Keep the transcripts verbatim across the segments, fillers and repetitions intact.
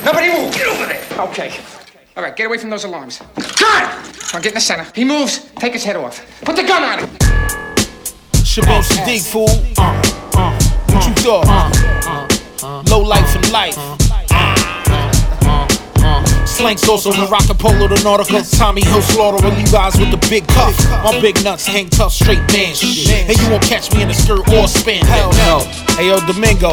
Nobody move. Get over there. Okay. All right, get away from those alarms. Gun! Now get in the center. He moves, take his head off. Put the gun on him. Shabam Sadiq, fool. Uh, uh, what you thought? Uh, uh, uh, Low life and life. Slang sauce on the rock and polo, the nautical. Tommy Hill slaughter with you guys with the big cuff. My big nuts hang tough, straight man shit. And you won't catch me in a skirt or span. Hell no. Hey yo, Domingo,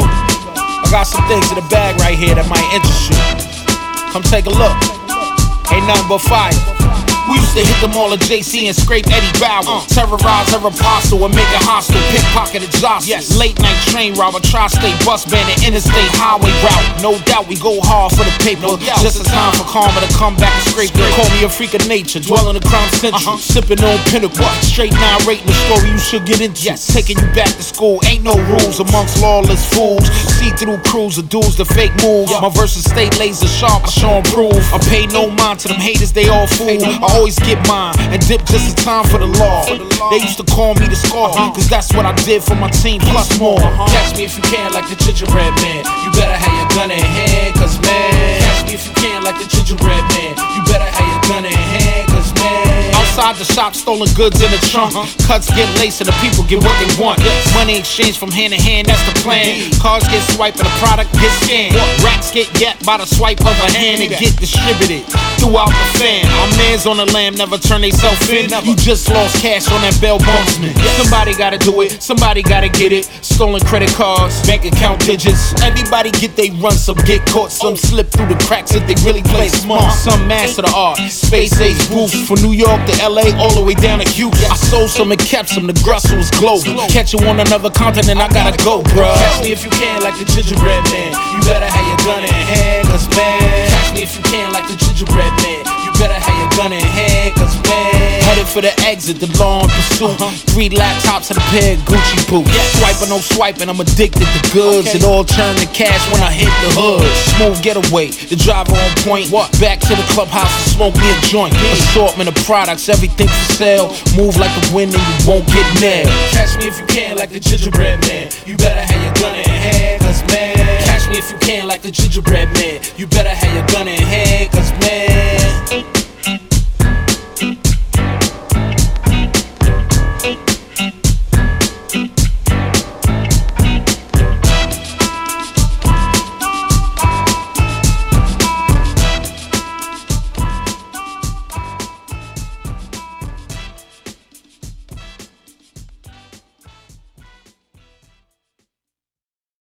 I got some things in the bag right here that might interest you. Come take a look. Ain't nothing but fire. We used to hit them all at J C and scrape Eddie Bauer. Uh, terrorize her apostle and make it hostile. Pickpocket exhaust. Yes. Late night train robber, tri-state bus bandit, interstate highway route. No doubt we go hard for the paper. No just in time for karma to come back and scrape it. Call me a freak of nature, dwell in the crime central. Uh-huh. Sipping on pinnacle. Straight narrating the story you should get into. Yes. Taking you back to school. Ain't no rules amongst lawless fools. See-through crews of dudes that fake moves. Yeah. My verses stay laser sharp, I show 'em proof. I pay no mind to them haters, they all fool. I always get mine and dip just in time for the law. They used to call me the scar, cause that's what I did for my team plus more. Catch me if you can like the gingerbread man. You better have your gun in hand, cause man. Catch me if you can like the gingerbread man. You better have your gun in hand, cause man. Outside the shop, stolen goods in the trunk. Cuts get laced and the people get what they want. Money exchange from hand to hand, that's the plan. Cars get swiped and the product gets scanned. Racks get yapped by the swipe of a hand and get distributed throughout the fan. Our mans on the lamb never turn they self in. You just lost cash on that Bell Bondsman. Somebody gotta do it, somebody gotta get it. Stolen credit cards, bank account digits. Everybody get they run, some get caught, some slip through the cracks if they really play smart. Some master the art, space age roof. From New York to L A, all the way down to Houston. I sold some and kept some, the Brussels global. Catch you on another continent, I gotta go, bruh. Catch me if you can like the gingerbread man. You better have your gun in hand, cause man. Catch me if you can like the gingerbread man. You better have your gun in hand, cause man. Headed for the exit, the long pursuit. Uh-huh. Three laptops and a pair of Gucci boots. Yes. Swiping, no swiping, I'm addicted to goods. Okay. It all turned to cash when I hit the hood. Smooth getaway, the driver on point. What? Back to the clubhouse to smoke me a joint. Yeah. Assortment of products, everything for sale. Move like the wind and you won't get nailed. Catch me if you can like the gingerbread man. You better have your gun in hand, cause man. Catch me if you can like the gingerbread man. You better have